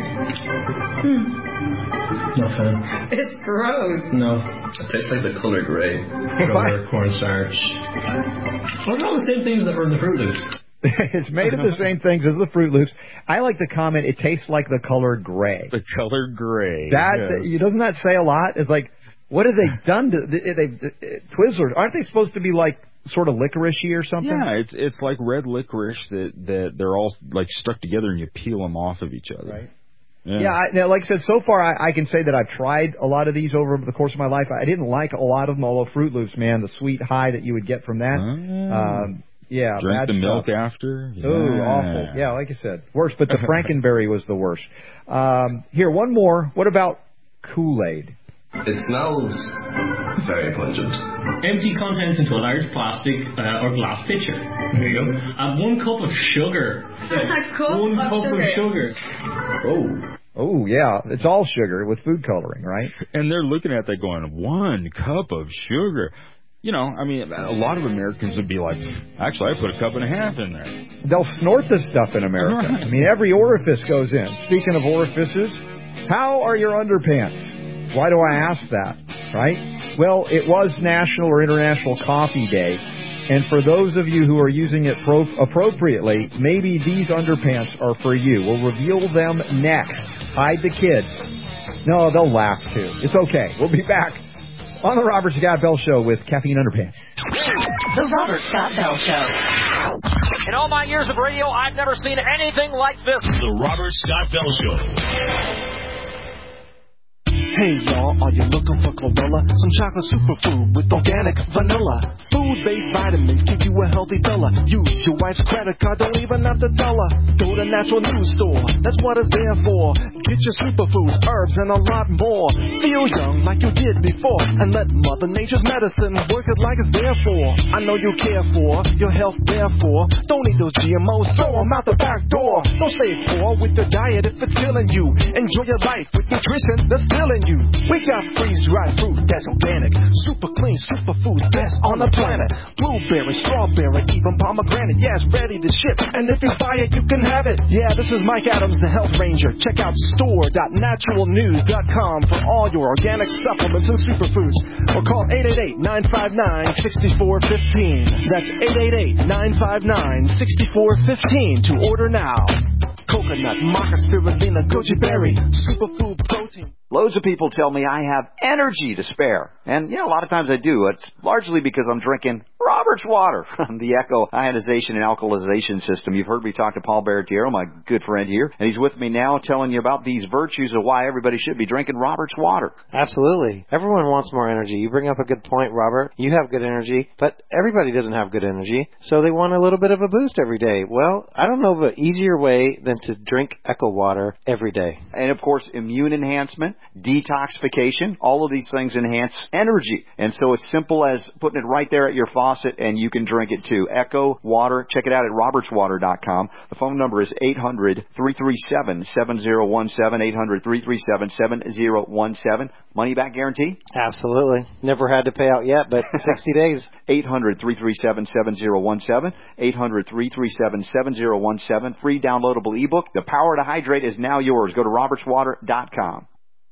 No fan. It's gross. No. It tastes like the color gray. Sugar, cornstarch. What are all the same things that were in the Fruit Loops? It's made of the same things as the Fruit Loops. I like the comment, it tastes like the color gray. The color gray. Doesn't that say a lot? It's like, what have they done to Twizzlers? Aren't they supposed to be like sort of licoricey or something? Yeah, it's like red licorice that they're all like stuck together and you peel them off of each other. Right. Yeah, like I said, so far I can say that I've tried a lot of these over the course of my life. I didn't like a lot of them, although Fruit Loops, man, the sweet high that you would get from that. Drink the milk after. Yeah. Oh, awful. Yeah, like I said, worse. But the Frankenberry was the worst. Here, one more. What about Kool-Aid? It smells very pungent. Empty contents into a large plastic or glass pitcher. There you go. 1 cup of sugar. One cup of sugar. Oh, yeah. It's all sugar with food coloring, right? And they're looking at that going, 1 cup of sugar. You know, I mean, a lot of Americans would be like, actually, I put 1.5 cups in there. They'll snort this stuff in America. Right. I mean, every orifice goes in. Speaking of orifices, how are your underpants? Why do I ask that, right? Well, it was National or International Coffee Day, and for those of you who are using it appropriately, maybe these underpants are for you. We'll reveal them next. Hide the kids. No, they'll laugh too. It's okay. We'll be back on the Robert Scott Bell Show with Caffeine Underpants. The Robert Scott Bell Show. In all my years of radio, I've never seen anything like this. The Robert Scott Bell Show. Hey y'all, are you looking for chlorella? Some chocolate superfood with organic vanilla. Food-based vitamins keep you a healthy fella. Use your wife's credit card, don't even have to tell her. Go to Natural News Store, that's what it's there for. Get your superfoods, herbs, and a lot more. Feel young like you did before, and let Mother Nature's medicine work it like it's there for. I know you care for your health, therefore. Don't eat those GMOs, throw them out the back door. Don't stay poor with your diet if it's killing you. Enjoy your life with nutrition that's filling you. We got freeze-dried fruit that's organic, super clean, super food, best on the planet. Blueberry, strawberry, even pomegranate, yeah, it's ready to ship. And if you buy it, you can have it. Yeah, this is Mike Adams, the Health Ranger. Check out store.naturalnews.com for all your organic supplements and superfoods. Or call 888-959-6415. That's 888-959-6415 to order now. Coconut, maca, spirulina, goji berry, superfood protein. Loads of people tell me I have energy to spare. And, a lot of times I do. It's largely because I'm drinking Robert's water from the Echo ionization and alkalization system. You've heard me talk to Paul Baratiero, my good friend here, and he's with me now telling you about these virtues of why everybody should be drinking Robert's water. Absolutely. Everyone wants more energy. You bring up a good point, Robert. You have good energy, but everybody doesn't have good energy, so they want a little bit of a boost every day. Well, I don't know of an easier way than to drink Echo water every day. And, of course, immune enhancement, detoxification, all of these things enhance energy. And so it's simple as putting it right there at your faucet, and you can drink it too. Echo Water. Check it out at robertswater.com. The phone number is 800-337-7017, 800-337-7017. Money back guarantee? Absolutely. Never had to pay out yet, but 60 days. 800-337-7017, 800-337-7017. Free downloadable ebook. The Power to Hydrate is now yours. Go to robertswater.com.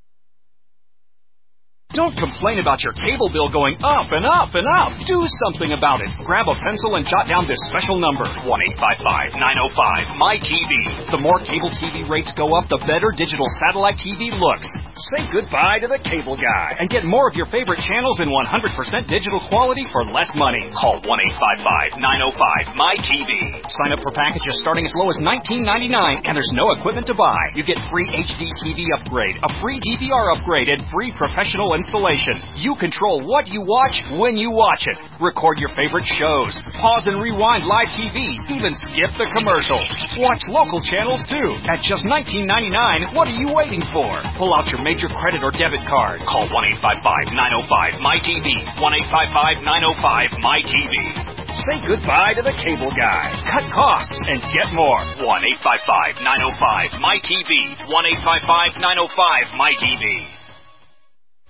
Don't complain about your cable bill going up and up and up. Do something about it. Grab a pencil and jot down this special number, 1-855-905-MY-TV. The more cable TV rates go up, the better digital satellite TV looks. Say goodbye to the cable guy and get more of your favorite channels in 100% digital quality for less money. Call 1-855-905-MY-TV. Sign up for packages starting as low as $19.99, and there's no equipment to buy. You get free HD TV upgrade, a free DVR upgrade, and free professional installation. You control what you watch when you watch it. Record your favorite shows. Pause and rewind live TV. Even skip the commercials. Watch local channels too. At just $19.99, what are you waiting for? Pull out your major credit or debit card. Call 1-855-905-MY-TV. 1-855-905-MY-TV. Say goodbye to the cable guy. Cut costs and get more. 1-855-905-MY-TV. 1-855-905-MY-TV.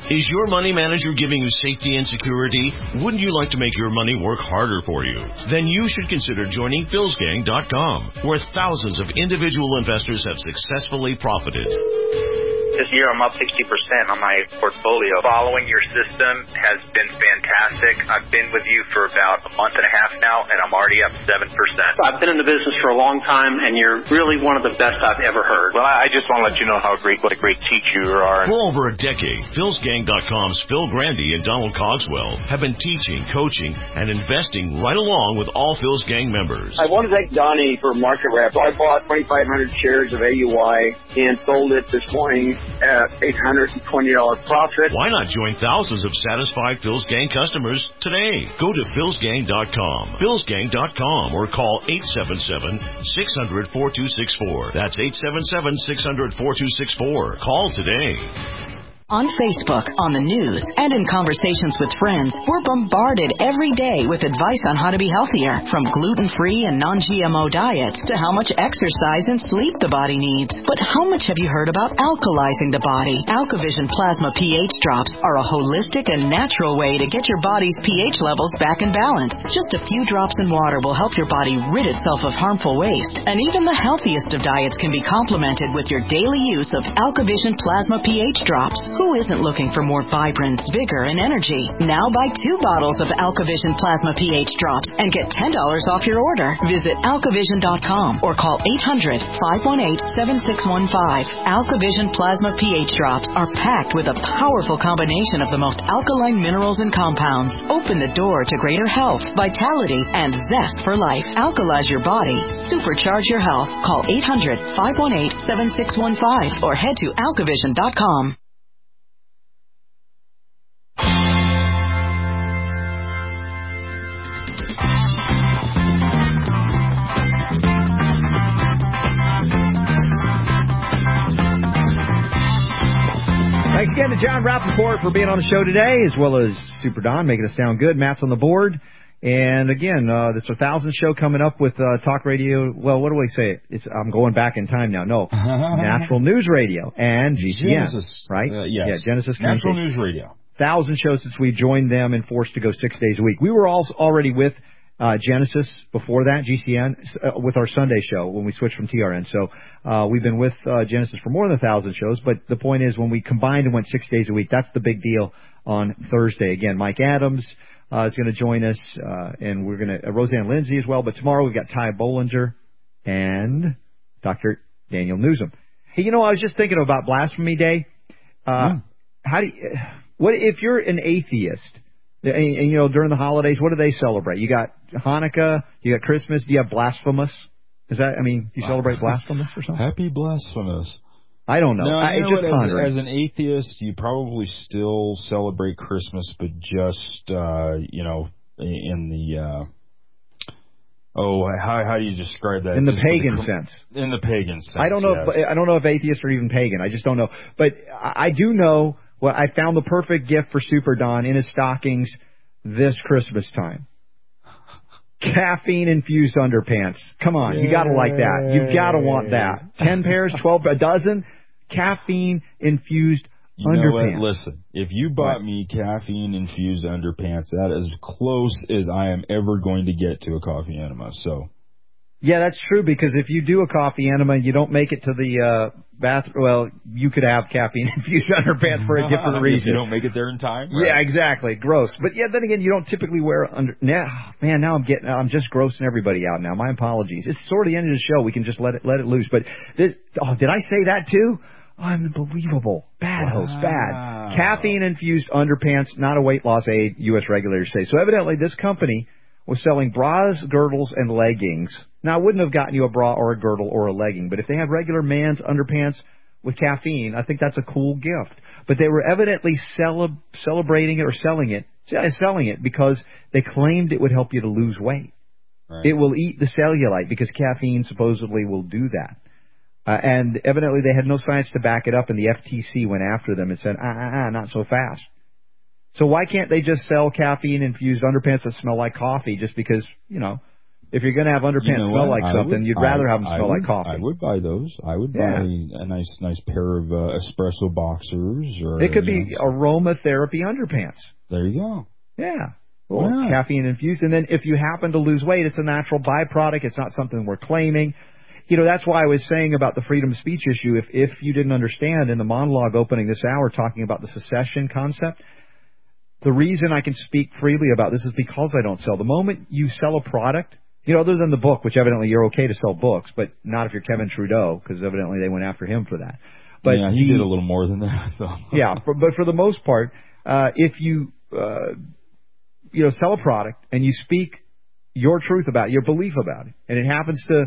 Is your money manager giving you safety and security? Wouldn't you like to make your money work harder for you? Then you should consider joining PhilsGang.com, where thousands of individual investors have successfully profited. This year I'm up 60% on my portfolio. Following your system has been fantastic. I've been with you for about a month and a half now, and I'm already up 7%. I've been in the business for a long time, and you're really one of the best I've ever heard. Well, I just want to let you know what a great teacher you are. For over a decade, PhilsGang.com's Phil Grandy and Donald Cogswell have been teaching, coaching, and investing right along with all Phil's Gang members. I want to thank Donnie for market rep. I bought 2,500 shares of AUI and sold it this morning at $820 profit. Why not join thousands of satisfied Phil's Gang customers today? Go to philsgang.com, philsgang.com, or call 877-600-4264. That's 877-600-4264. Call today. On Facebook, on the news, and in conversations with friends, we're bombarded every day with advice on how to be healthier, from gluten-free and non-GMO diets to how much exercise and sleep the body needs. But how much have you heard about alkalizing the body? AlkaVision Plasma pH drops are a holistic and natural way to get your body's pH levels back in balance. Just a few drops in water will help your body rid itself of harmful waste, and even the healthiest of diets can be complemented with your daily use of AlkaVision Plasma pH drops. Who isn't looking for more vibrance, vigor, and energy? Now buy 2 bottles of AlkaVision Plasma pH drops and get $10 off your order. Visit AlkaVision.com or call 800-518-7615. AlkaVision Plasma pH drops are packed with a powerful combination of the most alkaline minerals and compounds. Open the door to greater health, vitality, and zest for life. Alkalize your body. Supercharge your health. Call 800-518-7615 or head to AlkaVision.com. Thanks again to John Rappaport for being on the show today, as well as Super Don making us sound good. Matt's on the board. And again, this 1,000th show coming up with Talk Radio. Well, what do we say? I'm going back in time now. No, Natural News Radio and GCN, Genesis, right? Yes. Yeah, Genesis Natural News Radio. 1,000 shows since we joined them and forced to go 6 days a week. We were already with Genesis before that, GCN, with our Sunday show when we switched from TRN. So we've been with Genesis for more than 1,000 shows. But the point is, when we combined and went 6 days a week, that's the big deal on Thursday. Again, Mike Adams is going to join us, and we're going to Roseanne Lindsay as well. But tomorrow we've got Ty Bollinger and Dr. Daniel Newsom. Hey, I was just thinking about Blasphemy Day. What if you're an atheist? And, during the holidays, what do they celebrate? You got Hanukkah, you got Christmas, do you have Blasphemous? Do you celebrate Blasphemous or something? Happy Blasphemous. I don't know. As an atheist, you probably still celebrate Christmas, but just, in the, how do you describe that? In the pagan sense. In the pagan sense, I don't know. Yes. I don't know if atheists are even pagan. I just don't know. But I do know. Well, I found the perfect gift for Super Don in his stockings this Christmas time. Caffeine-infused underpants. Come on, you got to like that. You've got to want that. 10 pairs, 12, a dozen caffeine-infused underpants. You know what? Listen, if you bought me caffeine-infused underpants, that is close as I am ever going to get to a coffee enema. So. Yeah, that's true, because if you do a coffee enema and you don't make it to the bathroom, well, you could have caffeine-infused underpants for a different reason. If you don't make it there in time? Right? Yeah, exactly. Gross. But yeah, then again, you don't typically wear under... Now I'm just grossing everybody out now. My apologies. It's sort of the end of the show. We can just let it loose. But did I say that too? Unbelievable. Bad host, bad. Caffeine-infused underpants, not a weight loss aid, U.S. regulators say. So evidently this company was selling bras, girdles, and leggings. Now, I wouldn't have gotten you a bra or a girdle or a legging, but if they had regular man's underpants with caffeine, I think that's a cool gift. But they were evidently celebrating it or selling it because they claimed it would help you to lose weight. Right. It will eat the cellulite because caffeine supposedly will do that. And evidently they had no science to back it up, and the FTC went after them and said, not so fast. So why can't they just sell caffeine-infused underpants that smell like coffee just because, If you're going to have underpants smell like something, you'd rather have them smell like coffee. I would buy those. I would buy a nice pair of espresso boxers. Or, it could be aromatherapy underpants. There you go. Yeah. Well, caffeine infused. And then if you happen to lose weight, it's a natural byproduct. It's not something we're claiming. That's why I was saying about the freedom of speech issue. If you didn't understand in the monologue opening this hour talking about the secession concept, the reason I can speak freely about this is because I don't sell. The moment you sell a product, other than the book, which evidently you're okay to sell books, but not if you're Kevin Trudeau, because evidently they went after him for that. But yeah, he did a little more than that, though. Yeah, but for the most part, if you sell a product and you speak your truth about it, your belief about it, and it happens to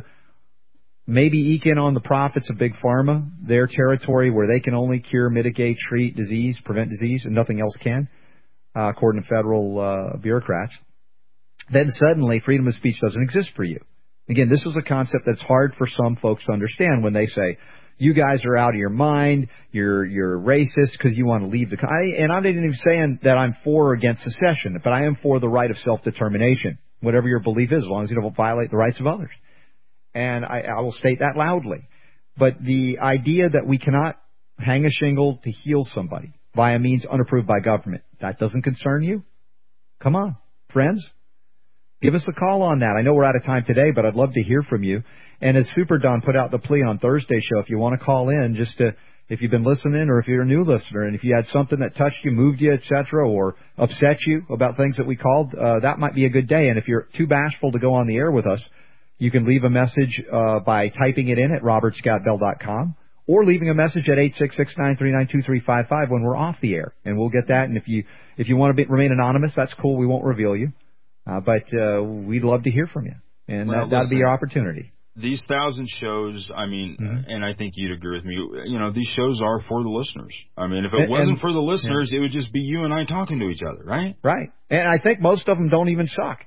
maybe eke in on the profits of Big Pharma, their territory where they can only cure, mitigate, treat disease, prevent disease, and nothing else can, according to federal bureaucrats, then suddenly freedom of speech doesn't exist for you. Again, this is a concept that's hard for some folks to understand when they say, you guys are out of your mind, you're racist because you want to leave the country. And I'm not even saying that I'm for or against secession, but I am for the right of self-determination, whatever your belief is, as long as you don't violate the rights of others. And I will state that loudly. But the idea that we cannot hang a shingle to heal somebody via means unapproved by government, that doesn't concern you? Come on, friends. Give us a call on that. I know we're out of time today, but I'd love to hear from you. And as Super Don put out the plea on Thursday show, if you want to call in, if you've been listening or if you're a new listener, and if you had something that touched you, moved you, etc., or upset you about things that we called, that might be a good day. And if you're too bashful to go on the air with us, you can leave a message by typing it in at robertscottbell.com or leaving a message at 866-939-2355 when we're off the air, and we'll get that. And if you want to remain anonymous, that's cool. We won't reveal you. But we'd love to hear from you, and that'd be your opportunity. These 1,000 shows, I mean, and I think you'd agree with me, these shows are for the listeners. I mean, if it wasn't for the listeners, it would just be you and I talking to each other, right? Right. And I think most of them don't even suck.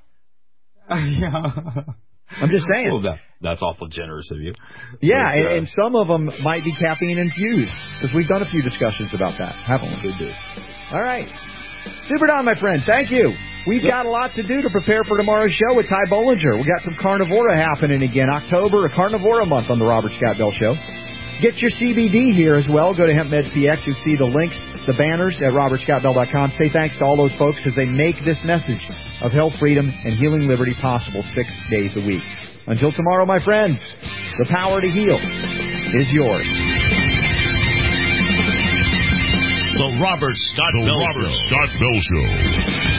Yeah. I'm just saying. Well, that's awful generous of you. Yeah, but, and some of them might be caffeine infused, because we've done a few discussions about that, haven't we? We do. All right. Super Don, my friend, thank you. We've got a lot to do to prepare for tomorrow's show with Ty Bollinger. We got some Carnivora happening again. October, a Carnivora month on the Robert Scott Bell Show. Get your CBD here as well. Go to HempMedPX. You'll see the links, the banners at robertscottbell.com. Say thanks to all those folks because they make this message of health, freedom, and healing liberty possible 6 days a week. Until tomorrow, my friends, the power to heal is yours. The Robert Scott Bell Show.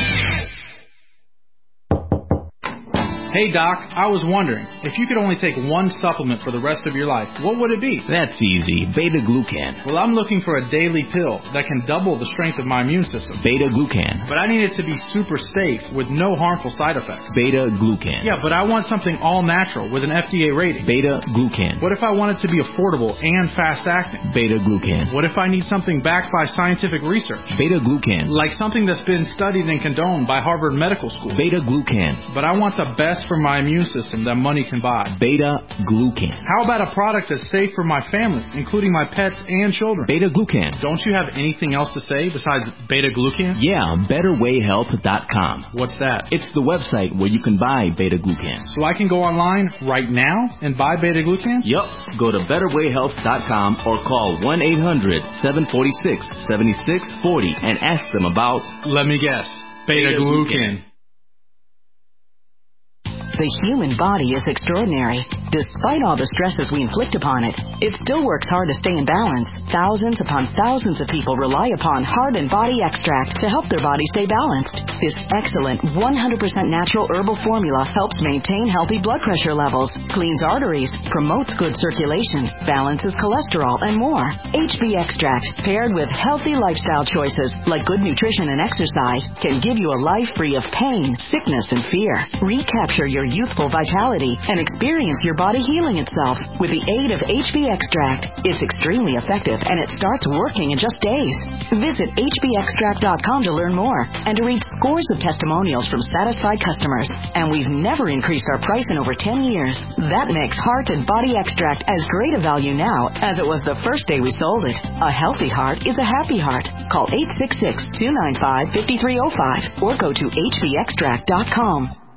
Hey, Doc, I was wondering, if you could only take one supplement for the rest of your life, what would it be? That's easy. Beta-glucan. Well, I'm looking for a daily pill that can double the strength of my immune system. Beta-glucan. But I need it to be super safe with no harmful side effects. Beta-glucan. Yeah, but I want something all natural with an FDA rating. Beta-glucan. What if I want it to be affordable and fast-acting? Beta-glucan. What if I need something backed by scientific research? Beta-glucan. Like something that's been studied and condoned by Harvard Medical School. Beta-glucan. But I want the best for my immune system that money can buy. Beta-glucan. How about a product that's safe for my family, including my pets and children? Beta-glucan. Don't you have anything else to say besides beta-glucan? Yeah, BetterWayHealth.com. What's that? It's the website where you can buy beta-glucan. So I can go online right now and buy beta-glucan? Yup. Go to BetterWayHealth.com or call 1-800-746-7640 and ask them about... Let me guess. Beta-glucan. The human body is extraordinary. Despite all the stresses we inflict upon it, it still works hard to stay in balance. Thousands upon thousands of people rely upon Heart and Body Extract to help their body stay balanced. This excellent 100% natural herbal formula helps maintain healthy blood pressure levels, cleans arteries, promotes good circulation, balances cholesterol, and more. HB Extract, paired with healthy lifestyle choices like good nutrition and exercise, can give you a life free of pain, sickness, and fear. Recapture your youthful vitality and experience your body healing itself with the aid of HB Extract. It's extremely effective and it starts working in just days. Visit hbextract.com to learn more and to read scores of testimonials from satisfied customers. And we've never increased our price in over 10 years. That makes Heart and Body Extract as great a value now as it was the first day we sold it. A healthy heart is a happy heart. Call 866-295-5305 or go to hbextract.com.